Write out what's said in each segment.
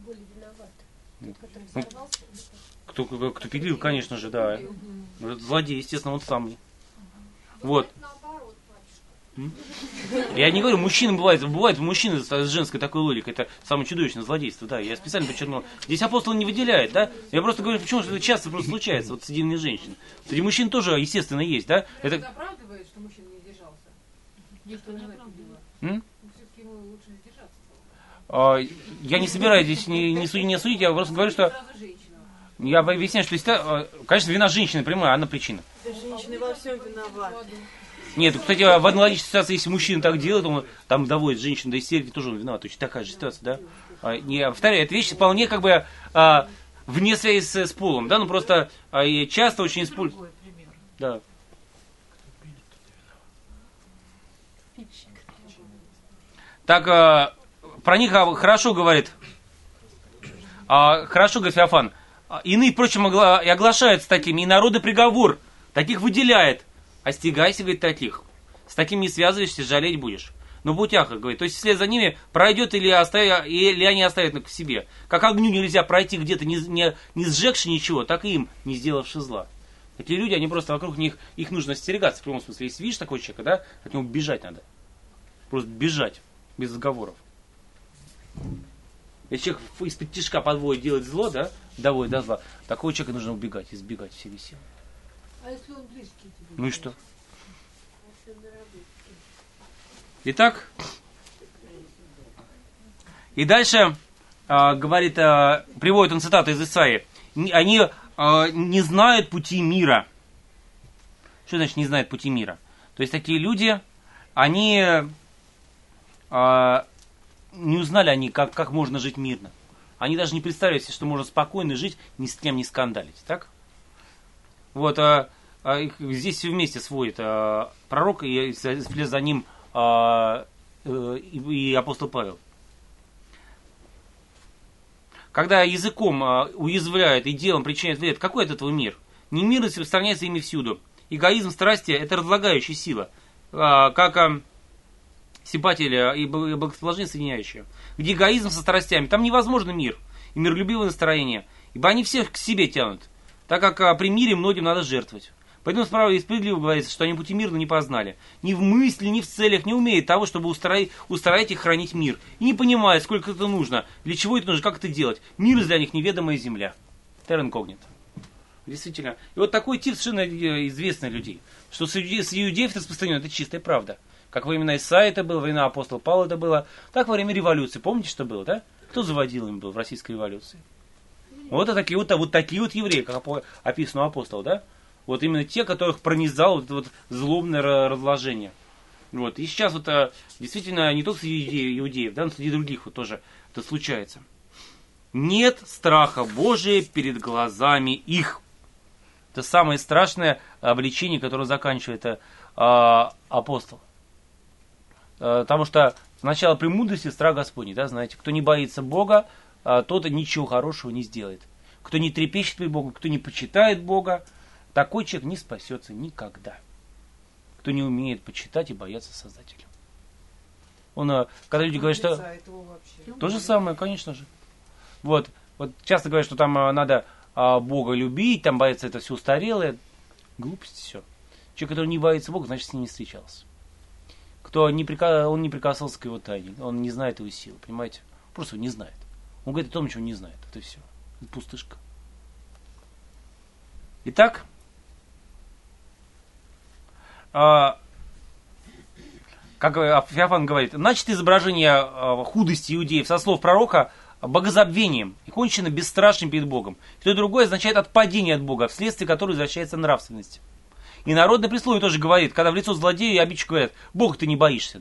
более виноват? Тот, который Ну, взорвался? кто пилил, конечно же, да. Злодей, естественно, он самый. Вот. Я не говорю, мужчины бывают мужчины с женской такой логикой, это самое чудовищное злодейство, да, я специально подчеркнул. Здесь апостол не выделяет, да, я просто говорю, почему же это часто просто случается, вот среди женщин. Среди мужчин тоже, естественно, есть, да. Это оправдывает, что мужчина не сдержался? Никто не оправдывает. Все-таки ему лучше сдержаться. Я не собираюсь здесь не судить, я просто говорю, что... Я объясняю, что, конечно, вина женщины прямая, она причина. Женщины во всем виноваты. Нет, кстати, в аналогичной ситуации, если мужчина так делает, он там доводит женщину до истерики, тоже он виноват. Точно такая же ситуация, да? Я повторяю, эта вещь вполне как бы вне связи с полом, да, ну просто часто очень используют. Да. Так, про них хорошо говорит Феофан. Иные, впрочем, и оглашаются такими, и народный приговор таких выделяет. Остерегайся, говорит, таких. С таким не связываешься, жалеть будешь. Но будь ахах, говорит. То есть, вслед за ними пройдет или они оставят к себе. Как огню нельзя пройти где-то, не сжегши ничего, так и им, не сделавши зла. Такие люди, они просто вокруг них, их нужно остерегаться. В прямом смысле, если видишь такого человека, да, от него бежать надо. Просто бежать, без разговоров. Если человек из-под тишка подводит, делает зло, да, доводит до зла, такого человека нужно убегать, избегать всеми силами. А если он близкий тебе? Ну и что? Итак, и дальше говорит, приводит он цитату из Исаии. Они не знают пути мира. Что значит не знают пути мира? То есть такие люди, они не узнали они, как можно жить мирно. Они даже не представляют себе, что можно спокойно жить, ни с кем не скандалить. Так? Вот, здесь все вместе сводит пророк, и вслед за ним и апостол Павел. Когда языком уязвляют и делом причиняют вред, какой от этого мир? Немирность распространяется ими всюду. Эгоизм, страсти – это разлагающая сила, как симпатия и благосположение соединяющие. Где эгоизм со страстями, там невозможно мир и миролюбивое настроение, ибо они всех к себе тянут, так как при мире многим надо жертвовать. Поэтому справа и справедливо говорится, что они пути мирно не познали. Ни в мысли, ни в целях не умеют того, чтобы устроить и хранить мир. И не понимают, сколько это нужно, для чего это нужно, как это делать. Мир для них неведомая земля. Терра инкогнита. Действительно. И вот такой тип совершенно известный людей. Что среди иудеев это распространено, это чистая правда. Как во времена Исаии это было, во времена апостола Павла это было, так во время революции. Помните, что было, да? Кто заводил им был в российской революции? Вот такие вот евреи, как описано у апостола, да? Вот именно те, которых пронизало вот это вот злобное разложение. Вот. И сейчас вот действительно не только среди иудеев, да, но среди других вот тоже это случается. Нет страха Божия перед глазами их. Это самое страшное обличение, которое заканчивает апостол. Потому что сначала премудрости страх Господний, да, знаете, кто не боится Бога, тот ничего хорошего не сделает. Кто не трепещет перед Богом, кто не почитает Бога, такой человек не спасется никогда. Кто не умеет почитать и бояться Создателя. Когда люди говорят, что... То же самое, конечно же. Вот часто говорят, что там надо Бога любить, там бояться это все устарелое. Глупость все. Человек, который не боится Бога, значит с ним не встречался. Он не прикасался к его тайне, он не знает его силы, понимаете? Просто не знает. Он говорит о том, чего не знает. Это все. Это пустышка. Итак, как Феофан говорит, начато изображение худости иудеев со слов пророка богозабвением и кончено бесстрашием перед Богом. И то и другое означает отпадение от Бога, вследствие которого возвращается нравственность. И народное присловие тоже говорит, когда в лицо злодею и обидчику говорят, Бога ты не боишься,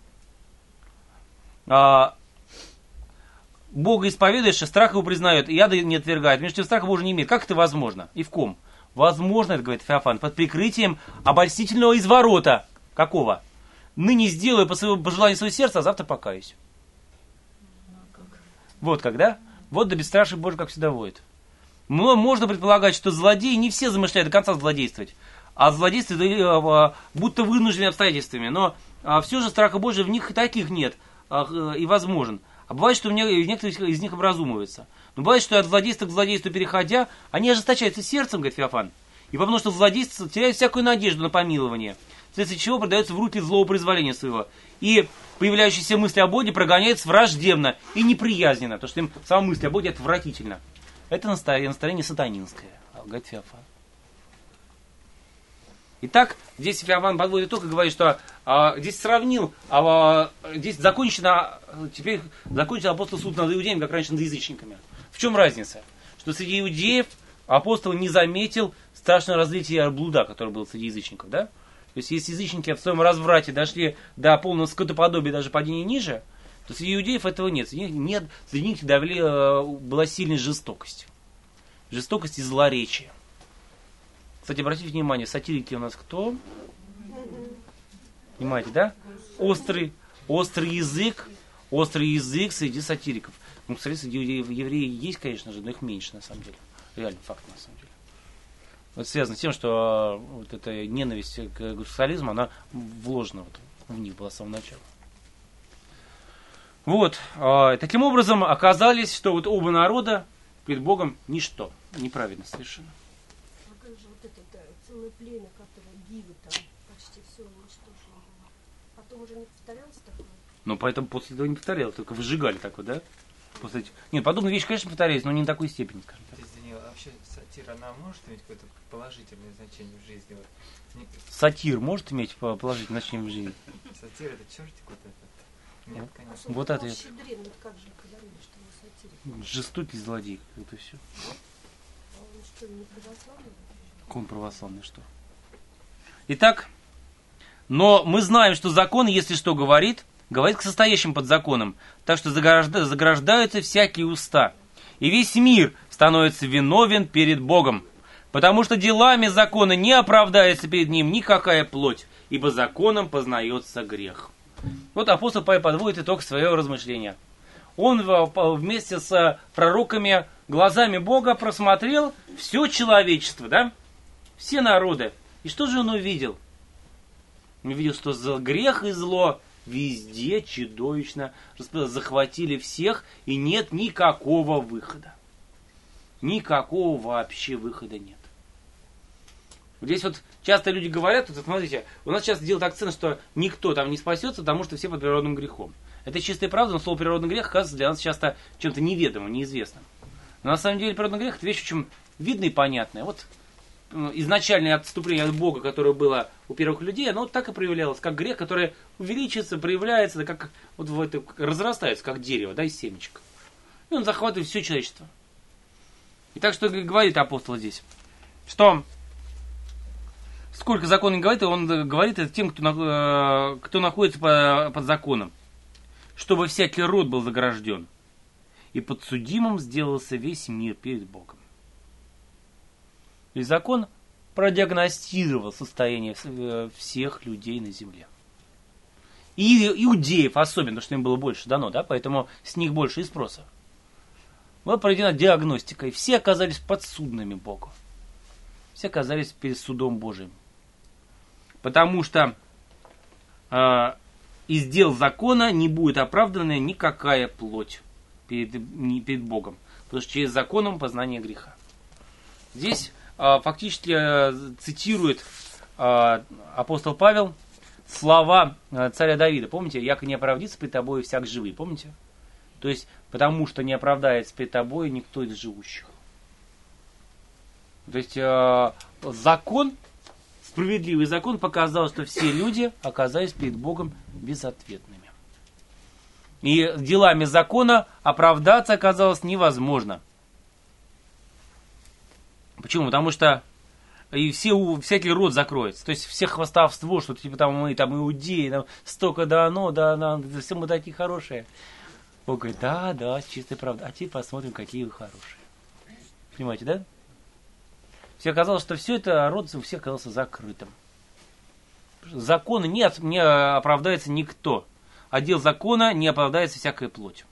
да? Бога исповедуешь, и страх его признает, и яда не отвергает. Между тем страха Божия не имеет. Как это возможно? И в ком? Возможно, это говорит Феофан, под прикрытием обольстительного изворота. Какого? Ныне сделаю по желанию своего сердца, а завтра покаюсь. Вот когда? Вот до бесстрашия Божия, как всегда, водит. Можно предполагать, что злодеи не все замышляют до конца злодействовать, а злодействуют будто вынуждены обстоятельствами. Но все же страха Божия в них и таких нет, и возможен. А бывает, что некоторые из них образумываются. Но бывает, что от злодейства к злодейству переходя, они ожесточаются сердцем, говорит Феофан. И потому что злодейство теряют всякую надежду на помилование, вследствие чего продается в руки злого произволения своего. И появляющиеся мысли о Боге прогоняются враждебно и неприязненно, потому что им сама мысль о Боге отвратительна. Это настроение сатанинское, говорит Феофан. Итак, здесь Феофан подводит итог и говорит, что здесь сравнил, здесь теперь закончил апостол суд над иудеями, как раньше над язычниками. В чем разница? Что среди иудеев апостол не заметил страшного разлития блуда, которое было среди язычников, да? То есть, если язычники в своем разврате дошли до полного скотоподобия, даже падения ниже, то среди иудеев этого нет. Среди них была сильная жестокость. Жестокость и злоречие. Кстати, обратите внимание, сатирики у нас кто? Понимаете, да? Острый язык среди сатириков. Ну, кстати, среди евреев есть, конечно же, но их меньше, на самом деле. Реально факт, на самом деле. Это связано с тем, что вот эта ненависть к гомосексуализму, она вложена в них была с самого начала. Вот. Таким образом, оказались, что вот оба народа перед Богом ничто. Неправильно совершенно. А как же вот это целое племя, которое Гивы там почти все уничтожило. Потом уже не повторялось такое? Ну, поэтому после этого не повторялось, только выжигали такое, да? Нет, подобные вещи, конечно, повторялись, но не на такой степени, скажем так. Даниил, вообще сатира, она может иметь какое-то положительное значение в жизни? Вот. Сатир может иметь положительное значение в жизни? Сатир это чертик вот этот? Нет, конечно. Вот ответ. Щедрин, вот как же говорили, что он сатирик. Жестокий злодей, это все. А он что, не православный? Как он православный, что? Итак, но мы знаем, что закон, если что говорит к состоящим под законом, так что заграждаются всякие уста. И весь мир становится виновен перед Богом, потому что делами закона не оправдается перед ним никакая плоть, ибо законом познается грех. Вот апостол Павел подводит итог своего размышления. Он вместе с пророками глазами Бога просмотрел все человечество, да? Все народы. И что же он увидел? Он увидел, что грех и зло везде чудовищно захватили всех, и нет никакого выхода. Никакого вообще выхода нет. Здесь вот часто люди говорят, вот смотрите, у нас часто делают акцент, что никто там не спасется, потому что все под природным грехом. Это чистая правда, но слово природный грех оказывается для нас часто чем-то неведомым, неизвестным. Но на самом деле природный грех это вещь очень видная и понятная. Вот изначальное отступление от Бога, которое было у первых людей, оно вот так и проявлялось, как грех, который увеличивается, проявляется, да, как вот в это разрастается, как дерево, да, из семечек. И он захватывает все человечество. И так что говорит апостол здесь, что сколько закон не говорит, он говорит это тем, кто находится под законом, чтобы всякий род был загражден, и подсудимым сделался весь мир перед Богом. И закон продиагностировал состояние всех людей на земле. И иудеев особенно, потому что им было больше дано, да, поэтому с них больше и спроса. Была проведена диагностика, и все оказались подсудными Богу. Все оказались перед судом Божиим. Потому что из дел закона не будет оправдана никакая плоть перед Богом. Потому что через законом познание греха. Здесь фактически цитирует апостол Павел слова царя Давида. Помните, яко не оправдится пред тобой всяк живый. Помните? То есть, потому что не оправдается пред тобой никто из живущих. То есть, закон, справедливый закон показал, что все люди оказались перед Богом безответными. И делами закона оправдаться оказалось невозможно. Почему? Потому что и всякий род закроется. То есть все хвастовство, что типа там мы там иудеи, там столько дано, все мы такие хорошие. Бог говорит, да, чистая правда. А теперь посмотрим, какие вы хорошие. Понимаете, да? Все оказалось, что все это род у всех оказался закрытым. Закона не оправдается никто. А дел закона не оправдается всякая плоть.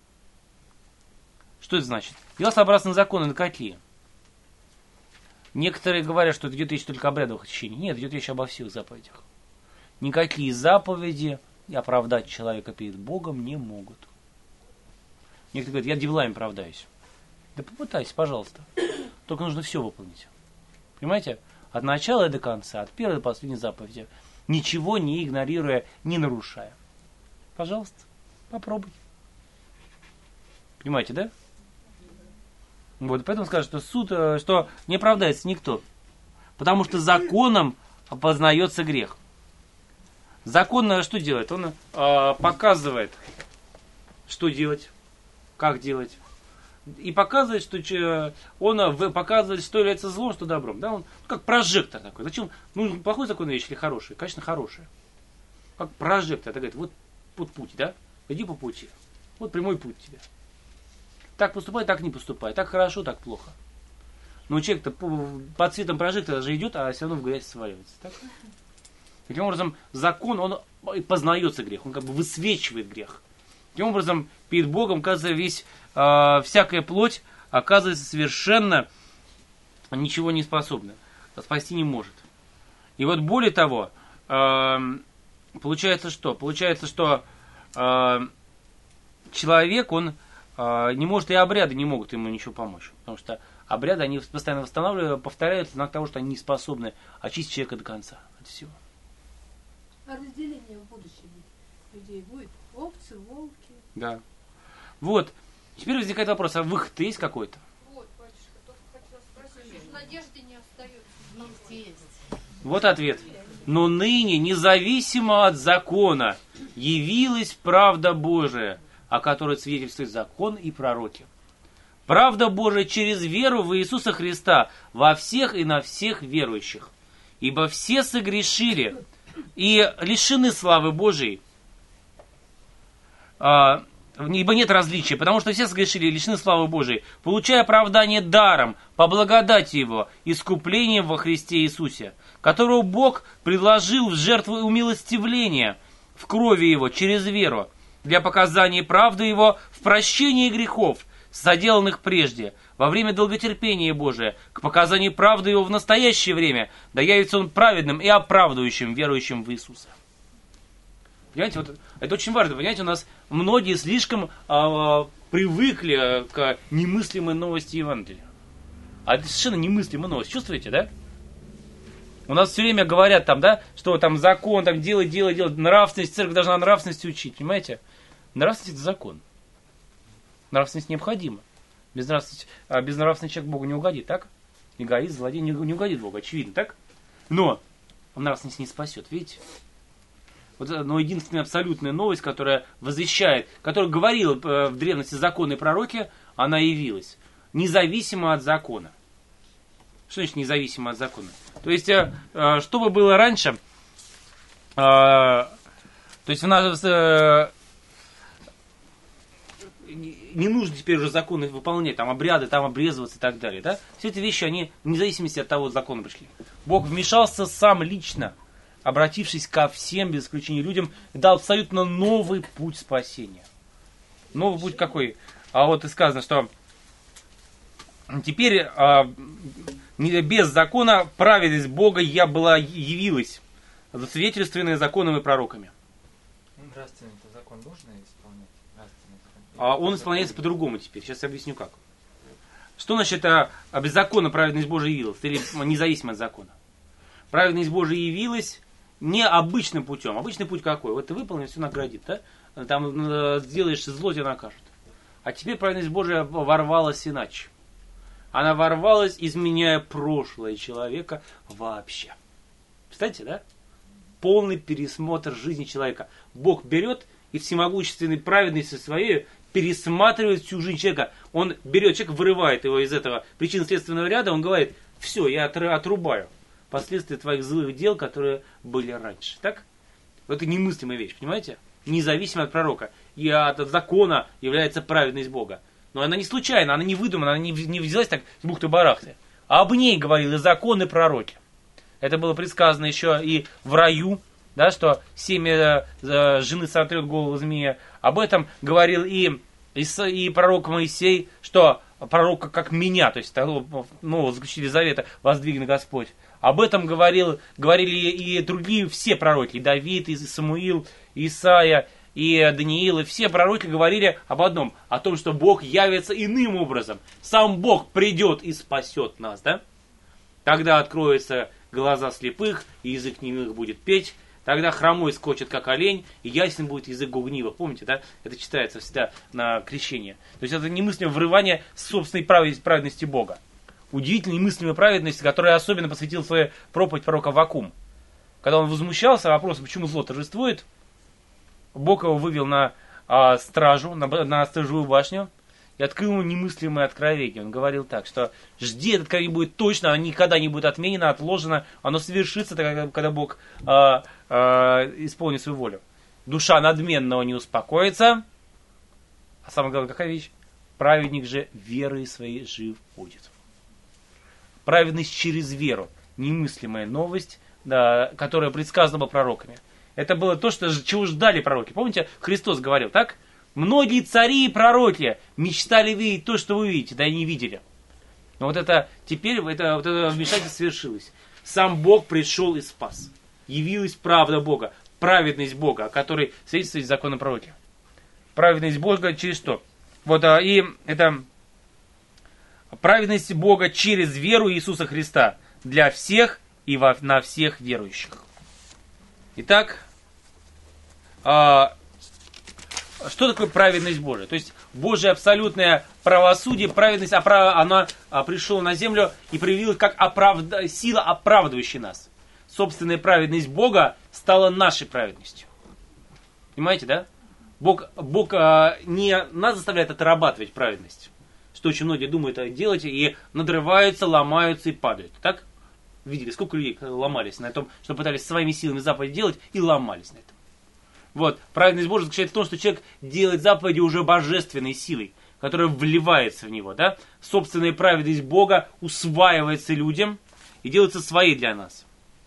Что это значит? Дела сообразно закону на какие? Некоторые говорят, что идет речь только об обрядовых очищениях. Нет, идет речь обо всех заповедях. Никакие заповеди оправдать человека перед Богом не могут. Некоторые говорят, я делами оправдаюсь. Да попытайся, пожалуйста. Только нужно все выполнить. Понимаете? От начала до конца, от первой до последней заповеди. Ничего не игнорируя, не нарушая. Пожалуйста, попробуй. Понимаете, да? Вот, поэтому скажут, что суд, что не оправдается никто. Потому что законом познается грех. Закон что делает? Он показывает, что делать, как делать. И показывает, что он показывает, что является злом, что добром. Да? Он как прожектор такой. Зачем? Ну, плохой закон вещь или хороший? Конечно, хороший. Как прожектор. Это говорит, вот путь, да? Иди по пути. Вот прямой путь тебе. Так поступай, так не поступай. Так хорошо, так плохо. Но человек-то под светом прожектора же идет, а все равно в грязь сваливается. Так? Таким образом, закон, он познается грех. Он как бы высвечивает грех. Таким образом, перед Богом, оказывается, всякая плоть оказывается совершенно ничего не способна. Спасти не может. И вот более того, получается что? Получается, что человек, он не может, и обряды не могут ему ничего помочь. Потому что обряды, они постоянно восстанавливаются, повторяются, знак того, что они не способны очистить человека до конца от всего. А разделение в будущем людей будет? Овцы, волки? Да. Вот. Теперь возникает вопрос, а выход-то есть какой-то? Вот, батюшка, только хотела спросить, что надежды не остается. Есть. Вот ответ. Но ныне, независимо от закона, явилась правда Божия, о которой свидетельствует закон и пророки. Правда Божия через веру в Иисуса Христа во всех и на всех верующих. Ибо все согрешили и лишены славы Божией. Ибо нет различия, потому что все согрешили и лишены славы Божией, получая оправдание даром, по благодати Его, искуплением во Христе Иисусе, которого Бог предложил в жертву умилостивления в крови Его через веру, для показания правды Его в прощении грехов, соделанных прежде, во время долготерпения Божия, к показанию правды Его в настоящее время, да явится Он праведным и оправдывающим верующим в Иисуса. Понимаете, вот это очень важно. Понимаете, у нас многие слишком привыкли к немыслимой новости Евангелия. А это совершенно немыслимая новость. Чувствуете, да? У нас все время говорят там, да, что там закон, там делай, нравственность, церковь должна нравственности учить, понимаете? Нравственность это закон. Нравственность необходима. Без нравственности человек Богу не угодит, так? Эгоист, злодей не угодит Богу, очевидно, так? Но нравственность не спасет, видите? Вот, но единственная абсолютная новость, которая возвещает, которая говорила в древности законы и пророки, она явилась. Независимо от закона. Что значит независимо от закона? То есть, что бы было раньше, то есть у нас не нужно теперь уже законы выполнять, там обряды, там обрезываться и так далее. Да? Все эти вещи, они вне зависимости от того, закона пришли. Бог вмешался сам лично, обратившись ко всем, без исключения людям, и дал абсолютно новый путь спасения. Новый путь какой? А вот и сказано, что теперь без закона праведность Бога явилась, засвидетельствованная законом и пророками. Нравственный-то закон нужно исполнять? А он исполняется по-другому теперь. Сейчас я объясню как. Что значит без закона праведность Божия явилась? Или независимо от закона? Праведность Божия явилась не обычным путем. Обычный путь какой? Вот ты выполнил, все наградит. Да? Там сделаешь зло, тебя накажут. А теперь праведность Божия ворвалась иначе. Она ворвалась, изменяя прошлое человека вообще. Представляете, да? Полный пересмотр жизни человека. Бог берет и всемогущественной праведностью своей пересматривает всю жизнь человека. Он берет человека, вырывает его из этого причинно-следственного ряда, он говорит, все, я отрубаю последствия твоих злых дел, которые были раньше. Так? Это немыслимая вещь, понимаете? Независимо от пророка. И от закона является праведность Бога. Но она не случайна, она не выдумана, она не взялась так с бухты-барахты. А об ней говорил и закон, и пророки. Это было предсказано еще и в раю, да, что семя жены сотрет голову змея. Об этом говорил и пророк Моисей, что пророка как меня, то есть нового заключили завета, воздвигнет Господь. Об этом говорили и другие все пророки, и Давид, и Самуил, и Исаия, и Даниил, и все пророки говорили об одном, о том, что Бог явится иным образом. Сам Бог придет и спасет нас, да? Тогда откроются глаза слепых, и язык немых будет петь. Тогда хромой скочит, как олень, и ясен будет язык гугнивых. Помните, да? Это читается всегда на крещение. То есть это немыслимое врывание собственной праведности Бога. Удивительной немыслимой праведности, которая особенно посвятил свою проповедь пророк Аввакум. Когда он возмущался вопросом, почему зло торжествует, Бог его вывел на стражу, на сторожевую башню, и открыл ему немыслимое откровение. Он говорил так, что жди, это откровение будет точно, оно никогда не будет отменено, отложено, оно совершится, когда Бог исполнит свою волю. Душа надменного не успокоится, а самое главное, какая вещь? Праведник же верой своей жив будет. Праведность через веру, немыслимая новость, да, которая предсказана была пророками. Это было то, чего ждали пророки. Помните, Христос говорил, так? Многие цари и пророки мечтали видеть то, что вы видите, да и не видели. Но вот это теперь вот это вмешательство свершилось. Сам Бог пришел и спас. Явилась правда Бога, праведность Бога, о которой свидетельствует закон и пророки. Праведность Бога через что? Вот, и это праведность Бога через веру Иисуса Христа для всех и на всех верующих. Итак, что такое праведность Божия? То есть Божье абсолютное правосудие, праведность, она пришла на землю и проявилась как сила, оправдывающая нас. Собственная праведность Бога стала нашей праведностью. Понимаете, да? Бог не нас заставляет отрабатывать праведность, что очень многие думают делать и надрываются, ломаются и падают. Так? Видели, сколько людей ломались на том, что пытались своими силами заповеди делать и ломались на этом. Вот, праведность Божия заключается в том, что человек делает заповеди уже божественной силой, которая вливается в него, да? Собственная праведность Бога усваивается людям и делается своей для нас.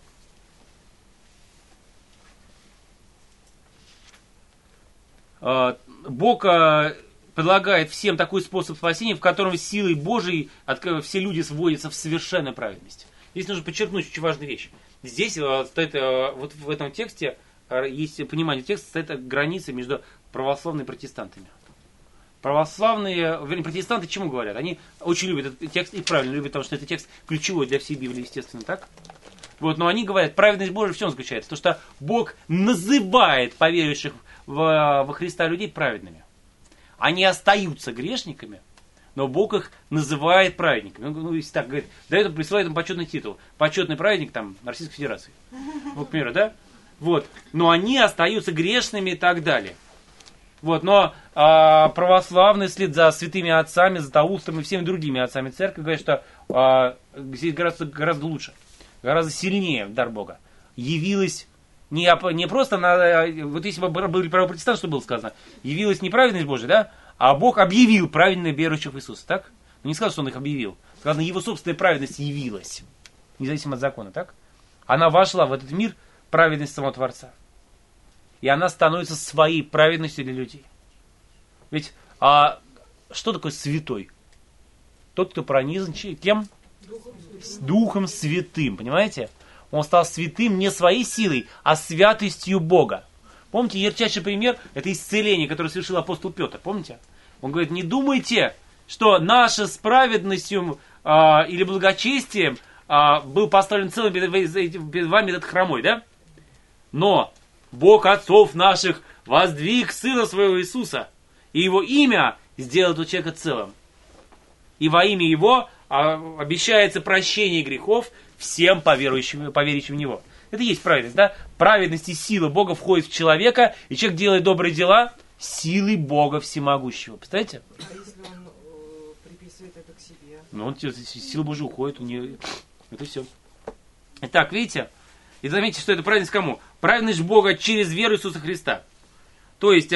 Бог предлагает всем такой способ спасения, в котором силой Божией все люди сводятся в совершенную праведность. Здесь нужно подчеркнуть очень важную вещь. Здесь стоит, вот в этом тексте есть понимание текста, стоит граница между православными и протестантами. Православные, протестанты чему говорят? Они очень любят этот текст и правильно любят, потому что это текст ключевой для всей Библии, естественно, так? Вот, но они говорят, праведность Божия в чем заключается? То, что Бог называет поверивших во Христа людей праведными. Они остаются грешниками, но Бог их называет праведниками. Ну, если так говорит, присылает им почетный титул. Почетный праведник там Российской Федерации. Вот, к примеру, да? Вот. Но они остаются грешными и так далее. Вот. Но православные вслед за святыми отцами, за Таустом и всеми другими отцами церкви говорят, что здесь гораздо лучше, гораздо сильнее дар Бога. Явилась не просто, вот если бы были правопротестанты, что было сказано, явилась не праведность Божия, да? А Бог объявил праведных верующих в Иисуса, так? Но не сказал, что Он их объявил. Сказано, Его собственная праведность явилась, независимо от закона, так? Она вошла в этот мир, праведность самого Творца. И она становится своей праведностью для людей. Ведь что такое святой? Тот, кто пронизан кем? Духом Святым, понимаете? Он стал святым не своей силой, а святостью Бога. Помните, ярчайший пример – это исцеление, которое совершил апостол Петр. Помните? Он говорит, не думайте, что наша с праведностью или благочестием был поставлен целым перед вами этот хромой, да? Но Бог отцов наших воздвиг Сына Своего Иисуса, и Его имя сделает у человека целым. И во имя Его обещается прощение грехов всем поверующим в Него. Это и есть праведность, да? Праведность и сила Бога входит в человека, и человек делает добрые дела силой Бога Всемогущего. Представляете? А если он приписывает это к себе? Ну, сила Божия уходит, у нее. Это все. Итак, видите? И заметьте, что это праведность кому? Праведность Бога через веру Иисуса Христа. То есть,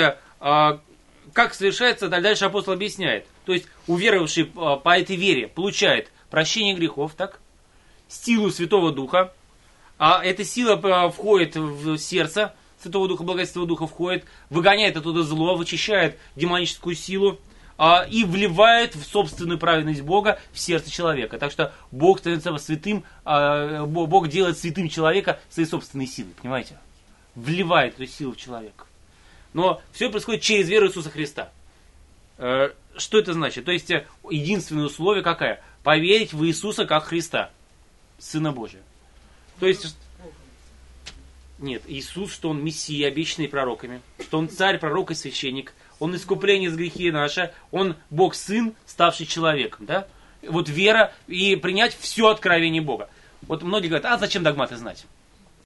как совершается, дальше апостол объясняет. То есть, уверовавший по этой вере получает прощение грехов, так? Силу Святого Духа. А эта сила входит в сердце Святого Духа, благодать Святого Духа входит, выгоняет оттуда зло, вычищает демоническую силу и вливает в собственную праведность Бога в сердце человека. Так что Бог становится святым, Бог делает святым человека своей собственной силой, понимаете? Вливает эту силу в человека. Но все происходит через веру Иисуса Христа. Что это значит? То есть единственное условие какое? Поверить в Иисуса как Христа, Сына Божия. То есть, нет, Иисус, что Он Мессия, обещанный пророками, что Он царь, пророк и священник, Он искупление за грехи наши, Он Бог Сын, ставший человеком. Да? Вот вера и принять все откровение Бога. Вот многие говорят, а зачем догматы знать?